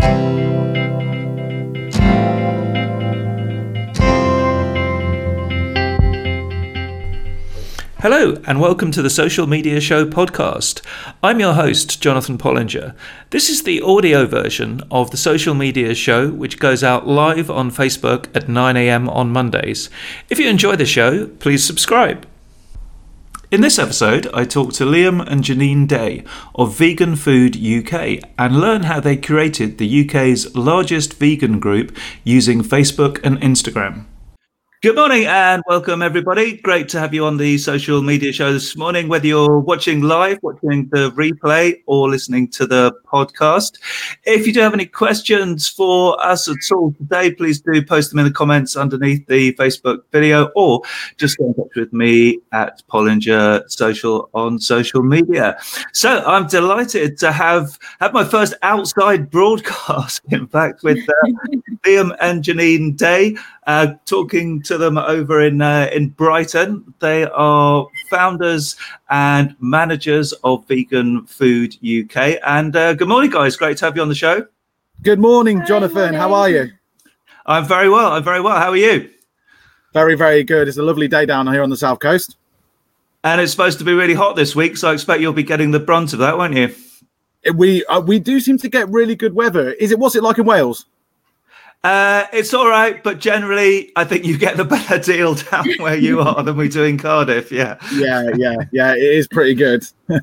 Hello and welcome to the Social Media Show podcast. I'm your host, Jonathan Pollinger. This is the audio version of the Social Media Show, which goes out live on Facebook at 9 a.m. on Mondays. If you enjoy the show, please subscribe. In this episode, I talk to Liam and Janine Day of Vegan Food UK and learn how they created the UK's largest vegan group using Facebook and Instagram. Good morning and welcome everybody. Great to have you on the Social Media Show this morning, whether you're watching live, watching the replay or listening to the podcast. If you do have any questions for us at all today, please do post them in the comments underneath the Facebook video or just get in touch with me at Pollinger Social on social media. So I'm delighted to have my first outside broadcast, in fact, with Liam and Janine Day. Talking to them over in Brighton. They are founders and managers of Vegan Food UK. And good morning, guys. Great to have you on the show. Good morning, Jonathan. How are you? I'm very well. How are you? Very, very good. It's a lovely day down here on the South Coast. And it's supposed to be really hot this week, so I expect you'll be getting the brunt of that, won't you? We do seem to get really good weather. What's it like in Wales? It's all right, but generally, I think you get the better deal down where you are than we do in Cardiff. Yeah. It is pretty good.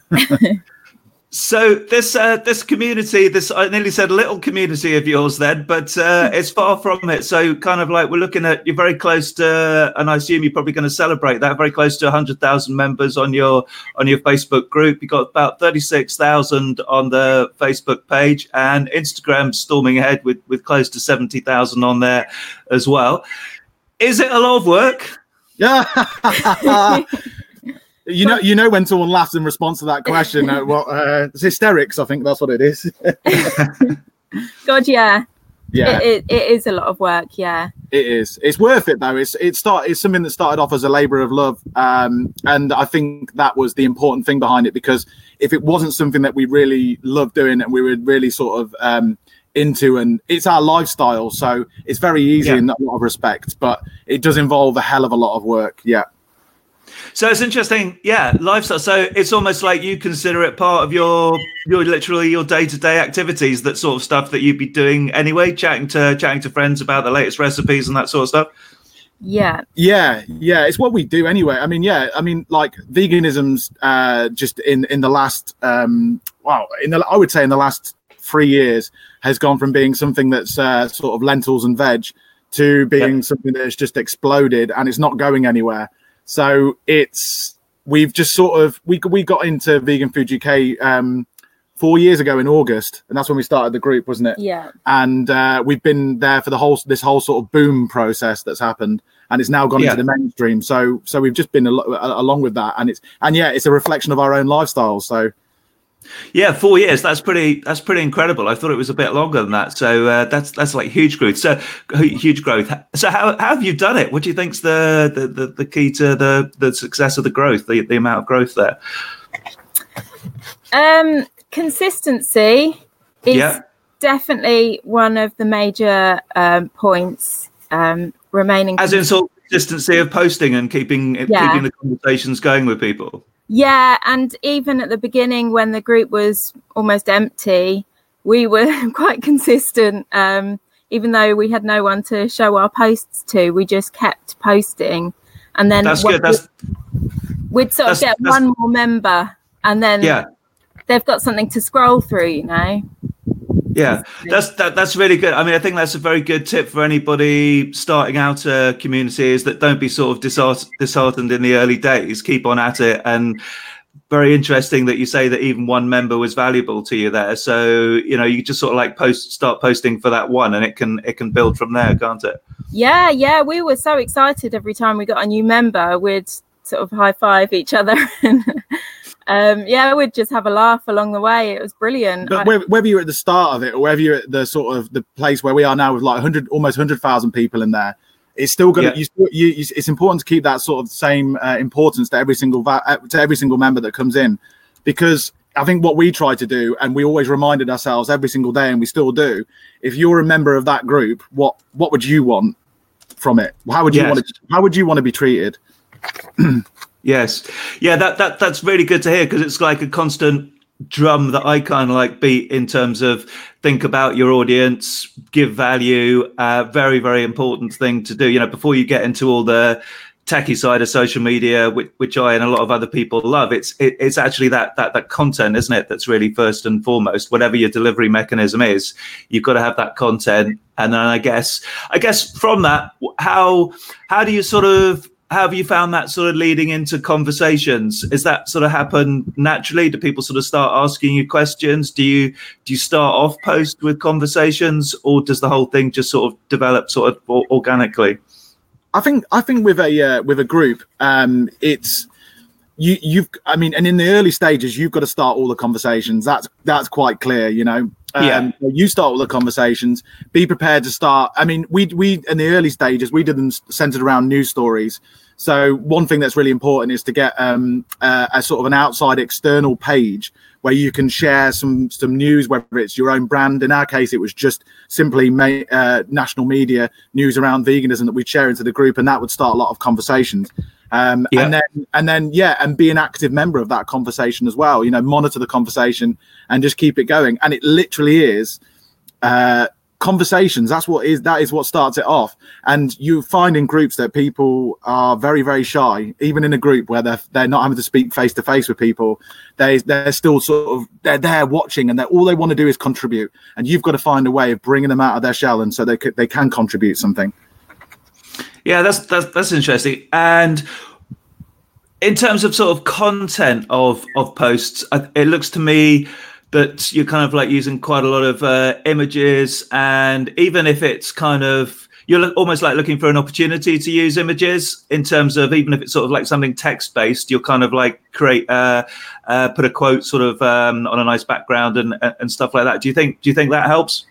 So this community, I nearly said little community of yours then, but it's far from it. So kind of like we're looking at, you're very close to, and I assume you're probably going to celebrate that, very close to 100,000 members on your Facebook group. You've got about 36,000 on the Facebook page, and Instagram storming ahead with close to 70,000 on there as well. Is it a lot of work? Yeah. You know when someone laughs in response to that question. It's hysterics. I think that's what it is. God, yeah. Yeah. It is a lot of work. Yeah. It is. It's worth it though. It's something that started off as a labour of love, and I think that was the important thing behind it. Because if it wasn't something that we really loved doing and we were really sort of into, and it's our lifestyle, so it's very easy in a lot of respects, but it does involve a hell of a lot of work. Yeah. So it's interesting, lifestyle. So it's almost like you consider it part of your day-to-day activities, that sort of stuff that you'd be doing anyway, chatting to friends about the latest recipes and that sort of stuff. Yeah. It's what we do anyway. I mean, like veganism's just in the last I would say in the last 3 years has gone from being something that's sort of lentils and veg to being something that's just exploded, and it's not going anywhere. So we've just sort of, we got into Vegan Food UK 4 years ago in August, and that's when we started the group, wasn't it? Yeah. And we've been there for this whole sort of boom process that's happened, and it's now gone into the mainstream. So we've just been along with that, and it's a reflection of our own lifestyle. So. Yeah, 4 years. That's pretty incredible. I thought it was a bit longer than that. So that's like huge growth. So huge growth. So how have you done it? What do you think's the key to the success of the growth? The amount of growth there. Consistency is definitely one of the major points. Remaining as in sort of consistency of posting and keeping the conversations going with people. Yeah, and even at the beginning when the group was almost empty, we were quite consistent. Even though we had no one to show our posts to, we just kept posting. And then we'd sort of get one more member, and then they've got something to scroll through, you know. Yeah, that's really good. I mean, I think that's a very good tip for anybody starting out a community, is that don't be sort of disheartened in the early days. Keep on at it. And very interesting that you say that even one member was valuable to you there. So, you just sort of like start posting for that one, and it can build from there, can't it? Yeah. We were so excited every time we got a new member. We'd sort of high five each other and we'd just have a laugh along the way. It was brilliant. But whether you're at the start of it or whether you're at the sort of the place where we are now with like almost 100,000 people in there, it's still going to. It's important to keep that sort of same importance to every single member that comes in, because I think what we try to do, and we always reminded ourselves every single day, and we still do, if you're a member of that group, what would you want from it? How would you want to be treated? Yes. Yeah, that's really good to hear, because it's like a constant drum that I kind of like beat in terms of think about your audience, give value, very, very important thing to do, before you get into all the techie side of social media, which I and a lot of other people love. It's actually that content, isn't it, that's really first and foremost. Whatever your delivery mechanism is, you've got to have that content. And then I guess from that, how do you how have you found that sort of leading into conversations? Is that sort of happen naturally? Do people sort of start asking you questions? Do you start off post with conversations, or does the whole thing just sort of develop sort of organically? I think with a group, it's and in the early stages, you've got to start all the conversations. That's quite clear, You start all the conversations. Be prepared to start. I mean, we in the early stages, we did them centered around news stories. So one thing that's really important is to get a sort of an outside external page where you can share some news, whether it's your own brand. In our case, it was just simply national media news around veganism that we'd share into the group, and that would start a lot of conversations. And then be an active member of that conversation as well. Monitor the conversation and just keep it going. And it literally is conversations. That is what starts it off. And you find in groups that people are very, very shy, even in a group where they're not having to speak face to face with people. They're still they're there watching, and all they want to do is contribute. And you've got to find a way of bringing them out of their shell, and so they can contribute something. Yeah, that's interesting. And in terms of sort of content of posts, it looks to me that you're kind of like using quite a lot of images, and even if it's kind of, you're almost like looking for an opportunity to use images in terms of, even if it's sort of like something text based, you'll kind of like create put a quote sort of on a nice background and stuff like that. Do you think that helps?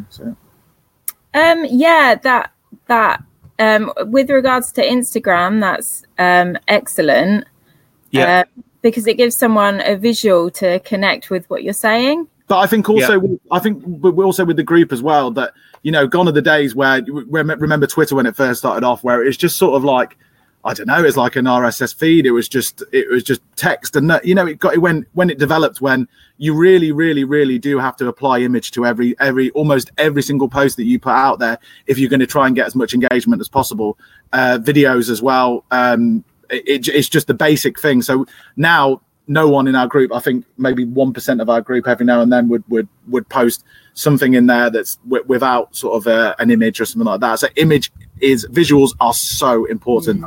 That with regards to Instagram, that's excellent. Yeah. Because it gives someone a visual to connect with what you're saying. But I think also, we're also with the group as well, that, gone are the days where, remember Twitter when it first started off, where it's just sort of like, I don't know, it's like an RSS feed. It was just text, and when it developed, when you really, really, really do have to apply image to almost every single post that you put out there if you're going to try and get as much engagement as possible. Videos as well. It's just the basic thing. So now no one in our group, I think maybe 1% of our group every now and then would post something in there that's without sort of an image or something like that. So visuals are so important.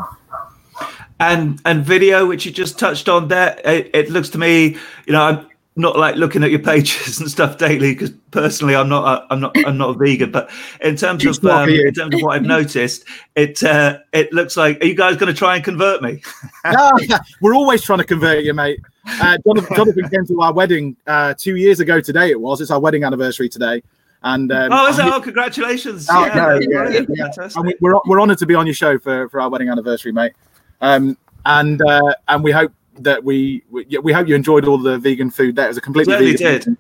And video, which you just touched on there, it looks to me, I'm not like looking at your pages and stuff daily, because personally I'm not a vegan, but in terms of what I've noticed, it looks like, are you guys going to try and convert me? We're always trying to convert you, mate. Jonathan came to our wedding 2 years ago today. It's our wedding anniversary today. And congratulations. And we're honored to be on your show for our wedding anniversary, mate. And we hope that we hope you enjoyed all the vegan food. That was a completely vegan.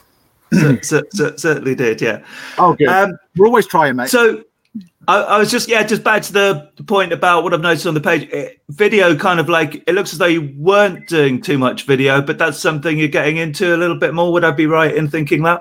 Certainly did. Yeah. Oh, good. We're always trying, mate. So I was just back to the point about what I've noticed on the page. Video, kind of like, it looks as though you weren't doing too much video, but that's something you're getting into a little bit more. Would I be right in thinking that?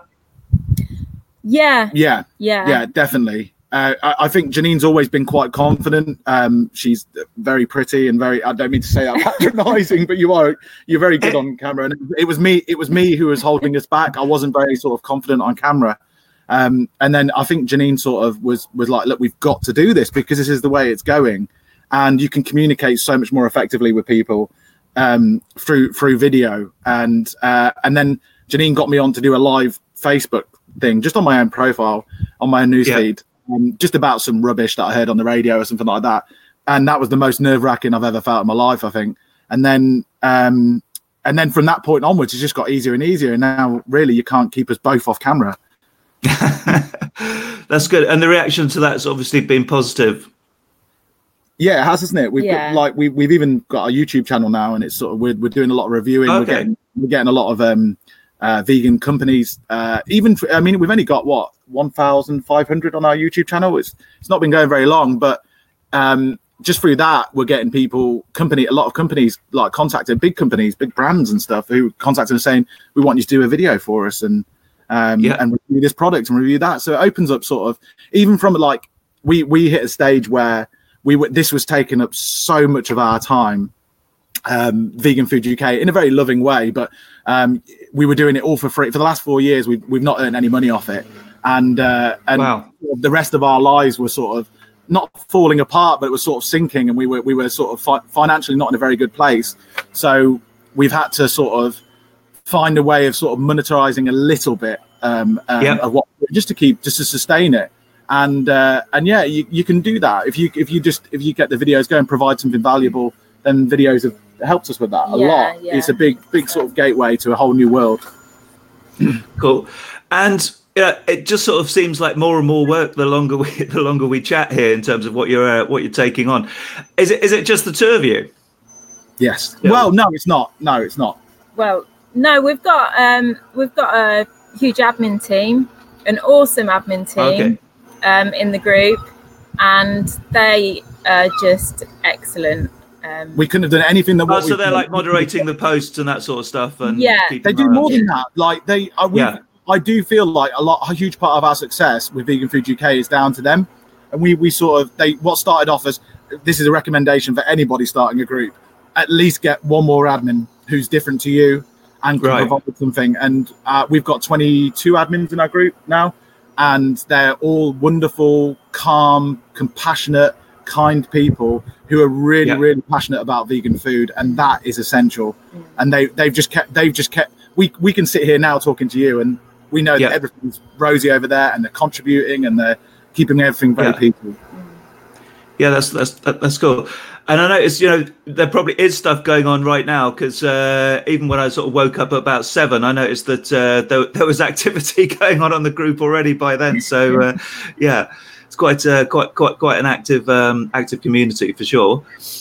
Yeah, definitely. I think Janine's always been quite confident. She's very pretty and very, I don't mean to say that patronizing, but you're very good on camera. And it was me who was holding us back. I wasn't very sort of confident on camera. And then I think Janine sort of was like, look, we've got to do this because this is the way it's going. And you can communicate so much more effectively with people through video. And then Janine got me on to do a live Facebook thing just on my own profile, on my own newsfeed. Just about some rubbish that I heard on the radio or something like that. And that was the most nerve-wracking I've ever felt in my life, I think. And then from that point onwards, it just got easier and easier. And now really you can't keep us both off camera. That's good. And the reaction to that's obviously been positive. Yeah, it has, isn't it? We've even got a YouTube channel now, and it's sort of we're doing a lot of reviewing. Okay. we're getting a lot of vegan companies. We've only got 1,500 on our YouTube channel. It's not been going very long, but just through that, we're getting a lot of companies like contacted, big companies, big brands and stuff, who contacted us saying, we want you to do a video for us and review this product and review that. So it opens up sort of, even from like, we hit a stage where this was taking up so much of our time, Vegan Food UK, in a very loving way, but we were doing it all for free. For the last 4 years, we've not earned any money off it. And wow. The rest of our lives were sort of not falling apart, but it was sort of sinking, and we were sort of financially not in a very good place. So we've had to sort of find a way of sort of monetizing a little bit of what, just to sustain it. And yeah, you can do that if you get the videos going, provide something valuable. Then videos have helped us with that a lot. Yeah. It's a big sort of gateway to a whole new world. Cool. And it just sort of seems like more and more work the longer we chat here, in terms of what you're taking on. Is it just the two of you? Yes. Yeah. Well, no, it's not. Well, no, we've got a huge admin team, an awesome admin team, in the group, and they are just excellent. We couldn't have done anything that. So they're like moderating the posts and that sort of stuff, and they do more than that. Like I do feel like a huge part of our success with Vegan Food UK is down to them. And what started off as, this is a recommendation for anybody starting a group, at least get one more admin who's different to you and can provide something. And we've got 22 admins in our group now, and they're all wonderful, calm, compassionate, kind people who are really, really passionate about vegan food, and that is essential. And they've just kept. We can sit here now talking to you, and we know that everything's rosy over there, and they're contributing, and they're keeping everything very peaceful. Yeah, that's cool. And I noticed, there probably is stuff going on right now, because even when I sort of woke up at about 7, I noticed that there was activity going on the group already by then. So it's quite an active community for sure.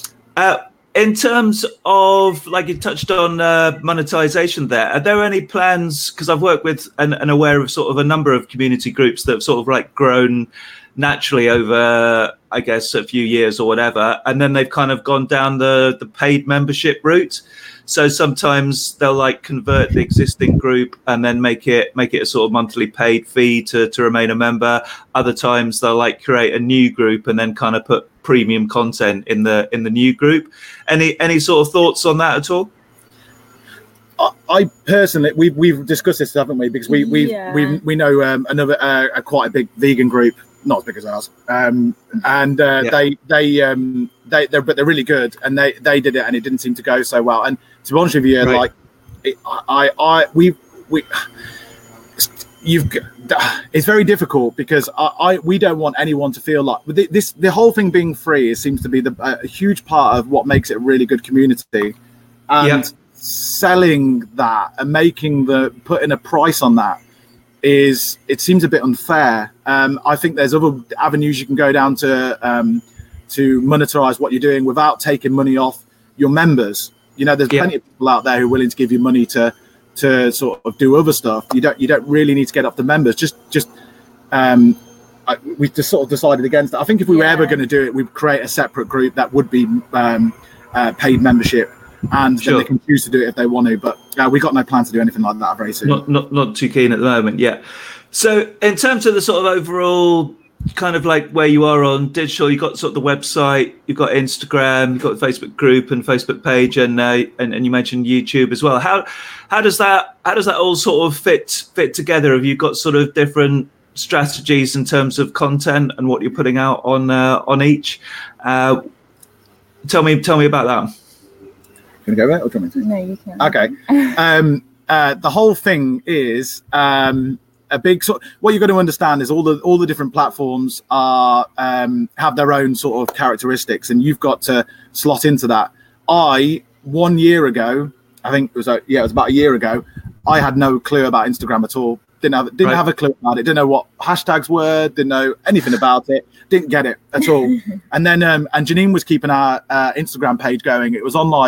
In terms of, like you touched on monetization there, are there any plans? Because I've worked with and aware of sort of a number of community groups that have sort of like grown naturally over, I guess, a few years or whatever, and then they've kind of gone down the paid membership route. So sometimes they'll like convert the existing group and then make it a sort of monthly paid fee to remain a member. Other times they'll like create a new group and then kind of put premium content in the new group. Any sort of thoughts on that at all? I personally, we've discussed this, haven't we? Because we know another quite a big vegan group, not as big as ours, they're really good, and they did it, and it didn't seem to go so well. And to be honest with you, like it's very difficult, because we don't want anyone to feel like the whole thing being free seems to be a huge part of what makes it a really good community, and selling that and putting a price on that it seems a bit unfair. I think there's other avenues you can go down to monetize what you're doing without taking money off your members. There's plenty of people out there who are willing to give you money to sort of do other stuff. You don't really need to get off the members. We just sort of decided against that. I think if we were ever going to do it, we'd create a separate group that would be paid membership, and then they can choose to do it if they want to. But we got no plan to do anything like that very soon. Not too keen at the moment. Yeah. So in terms of the sort of overall kind of like where you are on digital, you've got sort of the website, you've got Instagram, you've got the Facebook group and Facebook page, and you mentioned YouTube as well. How does that all sort of fit together? Have you got sort of different strategies in terms of content and what you're putting out on each? Tell me about that. Can I go there, or do you want me to? No, you can. Okay. The whole thing is a big sort. What you've got to understand is all the different platforms have their own sort of characteristics, and you've got to slot into that. 1 year ago, I think it was about a year ago, I had no clue about Instagram at all. Didn't have a clue about it. Didn't know what hashtags were. Didn't know anything about it. Didn't get it at all. And then and Janine was keeping our Instagram page going. It was on like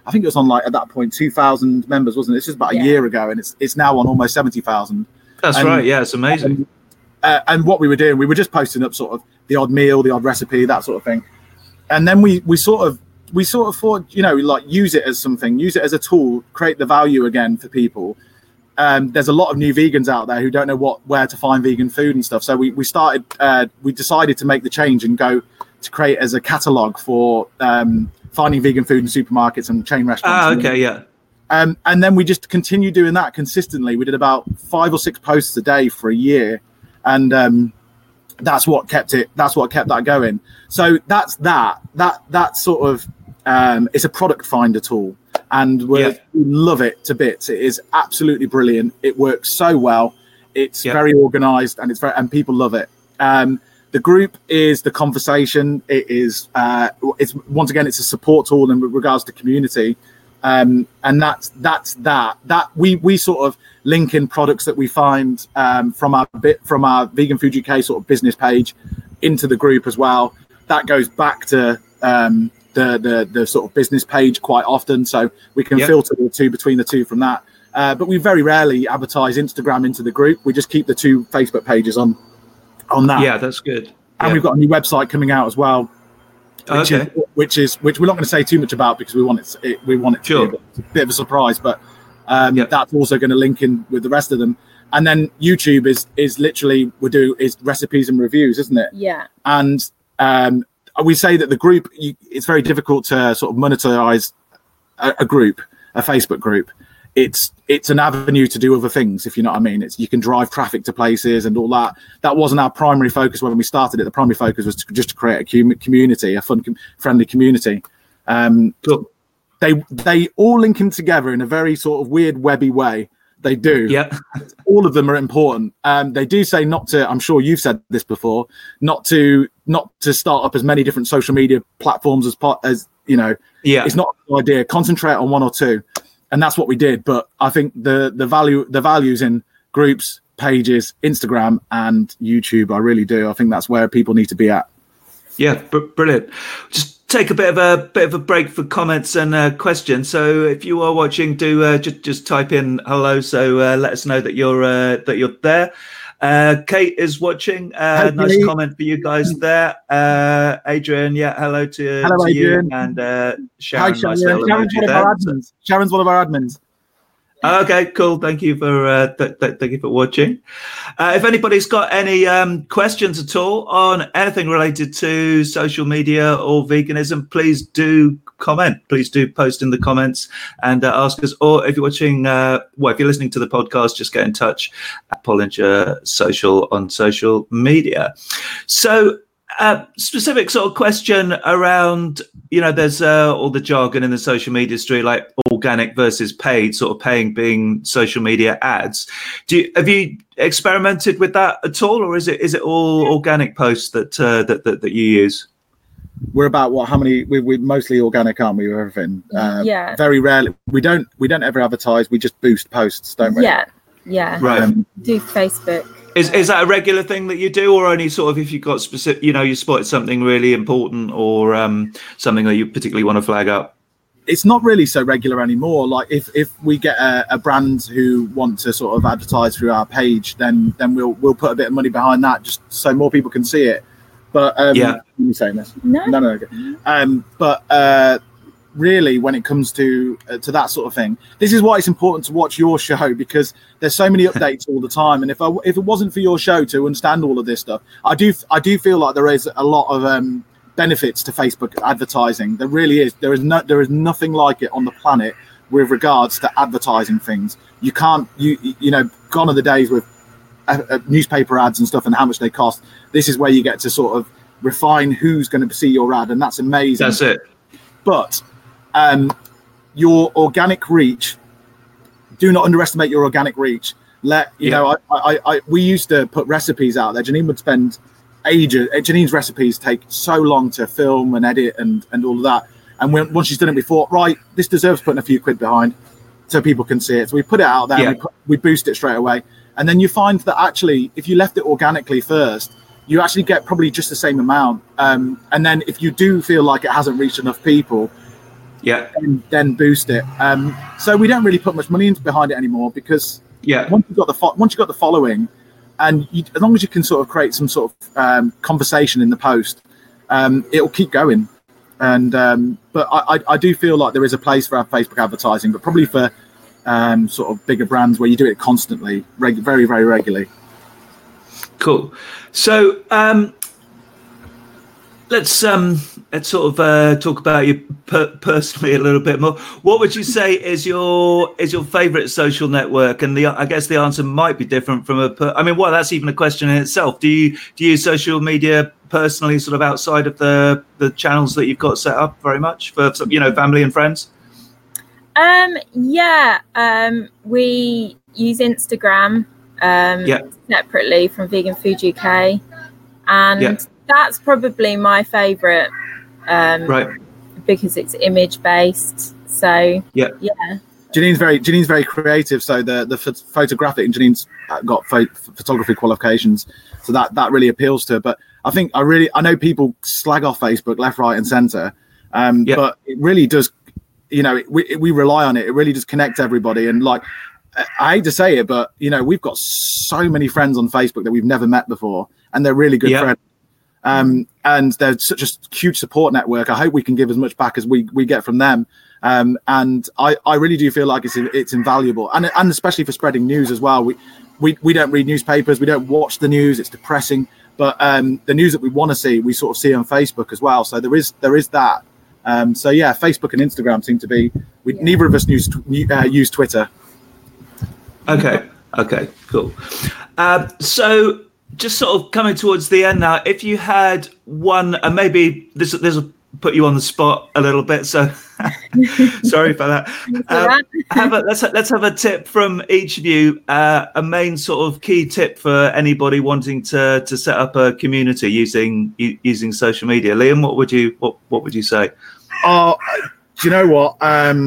I think it was on like at that point 2,000 members, wasn't it? This is about a year ago, and it's now on almost 70,000. That's right. Yeah, it's amazing. And what we were doing, we were just posting up sort of the odd meal, the odd recipe, that sort of thing. And then we sort of thought, you know, like use it as something, use it as a tool, create the value again for people. There's a lot of new vegans out there who don't know where to find vegan food and stuff. So we decided to make the change and go to create as a catalogue for finding vegan food in supermarkets and chain restaurants. Okay, yeah. And then we just continued doing that consistently. We did about 5 or 6 posts a day for a year, and that's what kept that going. So that's that sort of it's a product finder tool, and we love it to bits. It is absolutely brilliant. It works so well. It's very organized, and and people love it. The group is the conversation. It is it's once again, it's a support tool in regards to community. And that's that we sort of link in products that we find from our Vegan Food UK sort of business page into the group as well. That goes back to the sort of business page quite often, so we can filter between the two from that. But we very rarely advertise Instagram into the group. We just keep the 2 Facebook pages on that. Yeah, that's good. And we've got a new website coming out as well. Which we're not going to say too much about because we want it to be a bit of a surprise, but that's also going to link in with the rest of them. And then YouTube is literally is recipes and reviews, isn't it? Yeah. And we say that the group, it's very difficult to sort of monetize a group, a Facebook group. It's an avenue to do other things, if you know what I mean. You can drive traffic to places and all that. That wasn't our primary focus when we started it. The primary focus was just to create a community, a fun, friendly community. Cool. They all link in together in a very sort of weird webby way. They do. Yeah. All of them are important. They do say not to. I'm sure you've said this before. Not to start up as many different social media platforms as you know. Yeah. It's not a good idea. Concentrate on 1 or 2. And that's what we did. But I think the values in groups, pages, Instagram, and YouTube, I really do. I think that's where people need to be at. Yeah, brilliant. Just take a bit of a break for comments and questions. So if you are watching, do just type in hello. So let us know that you're there. Kate is watching. Nice comment for you guys there. Adrian, hello to Adrian. You. And Sharon. Hi, Sharon. Sharon's one of our admins. Okay, cool. Thank you for watching. If anybody's got any questions at all on anything related to social media or veganism, please do comment. Please do post in the comments and ask us. Or if you're watching, if you're listening to the podcast, just get in touch at Pollinger Social on social media. So, specific sort of question around, there's all the jargon in the social media industry, like organic versus paid, sort of paying being social media ads. Have you experimented with that at all, or is it all organic posts that you use? We're about how many? We're mostly organic, aren't we? With everything. Very rarely. We don't ever advertise. We just boost posts, don't we? Yeah. Right. Do Facebook. Is that a regular thing that you do, or only sort of if you've got specific, you spotted something really important or something that you particularly want to flag up? It's not really so regular anymore. Like if we get a brand who want to sort of advertise through our page, then we'll put a bit of money behind that just so more people can see it. But are you saying this? No. Okay. But really, when it comes to that sort of thing, this is why it's important to watch your show, because there's so many updates all the time. And if it wasn't for your show to understand all of this stuff, I do feel like there is a lot of benefits to Facebook advertising. There really is. There is nothing like it on the planet with regards to advertising things. You can't gone are the days with newspaper ads and stuff and how much they cost. This is where you get to sort of refine who's going to see your ad, and that's amazing. That's it. But your organic reach, do not underestimate your organic reach. We used to put recipes out there. Janine would spend ages. Janine's recipes take so long to film and edit and all of that. And once she's done it before, right, this deserves putting a few quid behind so people can see it. So we put it out there, and we boost it straight away. And then you find that actually, if you left it organically first, you actually get probably just the same amount. And then if you do feel like it hasn't reached enough people, and then boost it. So we don't really put much money behind it anymore, because once you've got the following, and as long as you can sort of create some sort of conversation in the post, it'll keep going. And but I do feel like there is a place for our Facebook advertising, but probably for sort of bigger brands where you do it constantly, very, very regularly. Cool. So let's sort of talk about you personally a little bit more. What would you say is your favorite social network? And I guess the answer might be different from that's even a question in itself. Do you use social media personally, sort of outside of the channels that you've got set up very much for, family and friends? We use Instagram separately from Vegan Food UK, and that's probably my favorite, because it's image based. So Janine's very creative. So the photographic, and Janine's got photography qualifications, so that really appeals to her. But I know people slag off Facebook left, right, and centre, but it really does. We rely on it. It really does connect everybody. And like, I hate to say it, but we've got so many friends on Facebook that we've never met before, and they're really good friends. And they're such a huge support network. I hope we can give as much back as we get from them. And I really do feel like it's invaluable, and especially for spreading news as well. We don't read newspapers, we don't watch the news. It's depressing. But the news that we want to see, we sort of see on Facebook as well. So there is that. Facebook and Instagram seem to be. Neither of us use Twitter. Okay, cool. So just sort of coming towards the end now, if you had one, and maybe this will put you on the spot a little bit, so sorry for that. Let's have a tip from each of you, a main sort of key tip for anybody wanting to set up a community using social media. Liam, what would you say? Do you know what?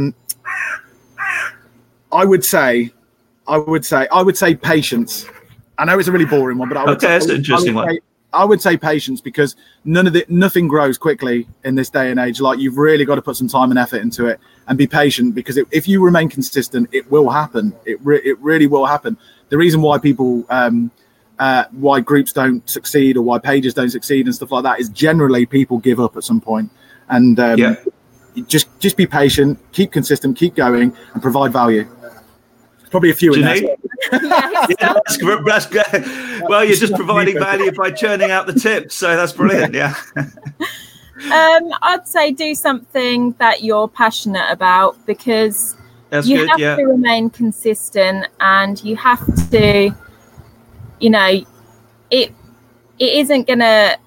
I would say patience. I know it's a really boring one, but that's an interesting one. I would say patience, because nothing grows quickly in this day and age. Like, you've really got to put some time and effort into it, and be patient, because if you remain consistent, it will happen. It really will happen. The reason why people, why groups don't succeed, or why pages don't succeed and stuff like that, is generally people give up at some point. And just be patient, keep consistent, keep going, and provide value. Probably a few in there. That's good. Well, you're just providing value by churning out the tips, so that's brilliant. I'd say do something that you're passionate about, because you have to remain consistent, and you have to, it isn't gonna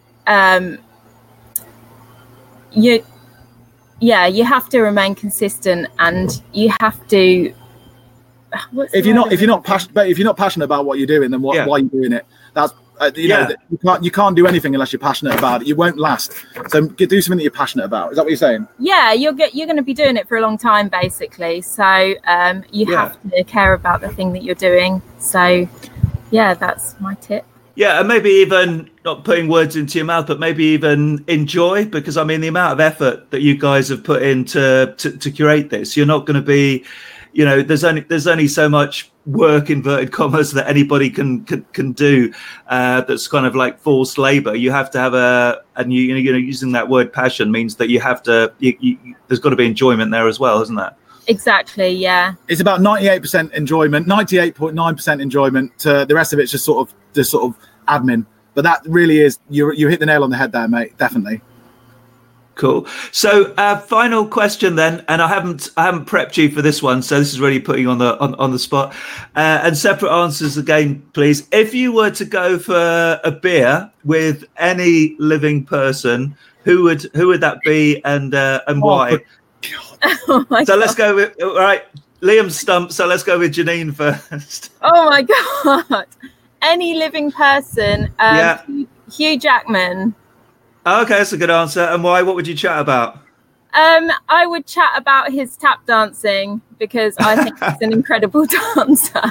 you have to remain consistent, and you have to. If you're not passionate about what you're doing, then why are you doing it? That's you can't do anything unless you're passionate about it. You won't last. So do something that you're passionate about. Is that what you're saying? Yeah, you're going to be doing it for a long time, basically. So you have to care about the thing that you're doing. So that's my tip. Yeah, and maybe even not putting words into your mouth, but maybe even enjoy, because I mean, the amount of effort that you guys have put in to curate this, you're not going to be. There's only so much work, inverted commas, that anybody can do. That's kind of like forced labor. You have to have using that word passion means that you have to. There's got to be enjoyment there as well, isn't there? Exactly. Yeah. It's about 98% enjoyment, 98.9% enjoyment. The rest of it's just sort of admin. But that really is you hit the nail on the head there, mate. Definitely. Cool. So final question then, and I haven't prepped you for this one, so this is really putting you on the spot. And separate answers again, please. If you were to go for a beer with any living person, who would that be, and why? Oh my so God. Let's go with Liam's stumped. So let's go with Janine first. Oh my God! Any living person? Hugh Jackman. Okay, that's a good answer. And why? What would you chat about? I would chat about his tap dancing, because I think he's an incredible dancer.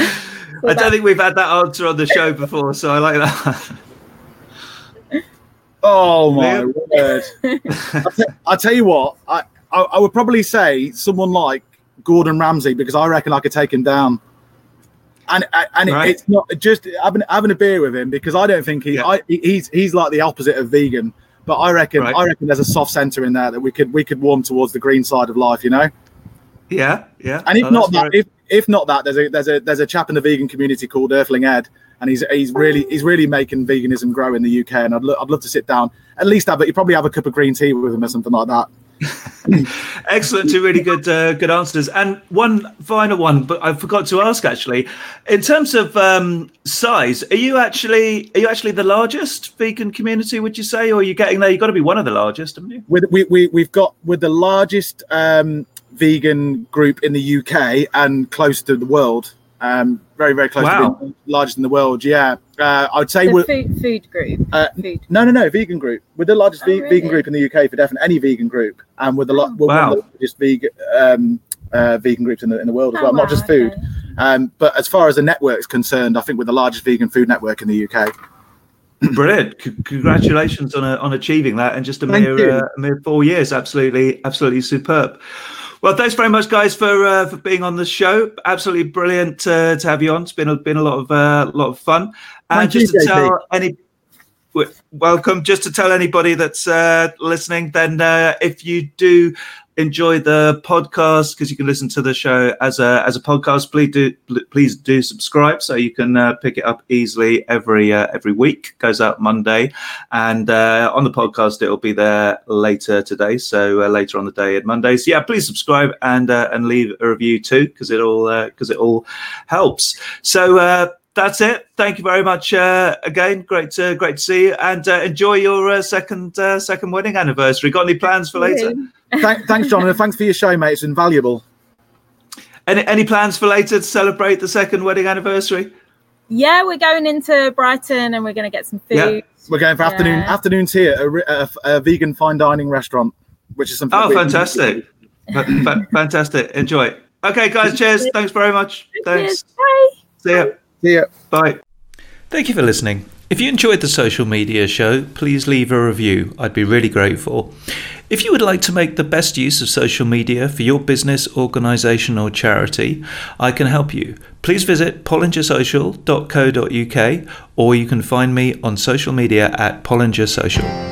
I don't think we've had that answer on the show before, so I like that. Oh my word! I tell you what, I would probably say someone like Gordon Ramsay, because I reckon I could take him down. And right. It's not just having a beer with him, because I don't think he's like the opposite of vegan. But I reckon there's a soft centre in there that we could warm towards the green side of life, you know. Yeah. And if not that, there's a chap in the vegan community called Earthling Ed, and he's really making veganism grow in the UK. And I'd love to sit down, at least you probably have a cup of green tea with him or something like that. Excellent, two really good answers. And one final one, but I forgot to ask actually. In terms of size, are you actually the largest vegan community? Would you say, or are you getting there? You've got to be one of the largest, haven't you? We're the largest vegan group in the UK and close to the world. Very, very close to being the largest in the world. Yeah, I would say we're food group. No, vegan group. We're the largest vegan group in the UK for definitely any vegan group, and we're one of the largest vegan groups in the world as well. Not just food, but as far as the network's concerned, I think we're the largest vegan food network in the UK. Brilliant! Congratulations on achieving that in just a mere 4 years. Absolutely superb. Well, thanks very much, guys, for being on the show. Absolutely brilliant to have you on. It's been a lot of fun. And just to tell welcome. Just to tell anybody that's listening, then if you do enjoy the podcast, because you can listen to the show as a podcast, please do subscribe so you can pick it up easily every week. Goes out Monday, and on the podcast it'll be there later today, so later on the day at Monday. So yeah, please subscribe and leave a review too, because it all helps. So that's it. Thank you very much again. Great to see you, and enjoy your second wedding anniversary. Got any plans for later? Thanks, John, and thanks for your show, mate. It's invaluable. Any plans for later to celebrate the second wedding anniversary? Yeah, we're going into Brighton and we're going to get some food. Yeah. We're going for afternoon tea at a vegan fine dining restaurant, which is something. Oh, fantastic! Fantastic. Enjoy. Okay, guys. Cheers. Thanks very much. Thanks. Bye. See ya. Bye. Thank you for listening. If you enjoyed the social media show, please leave a review. I'd be really grateful. If you would like to make the best use of social media for your business, organisation or charity, I can help you. Please visit pollingersocial.co.uk, or you can find me on social media at Pollinger Social.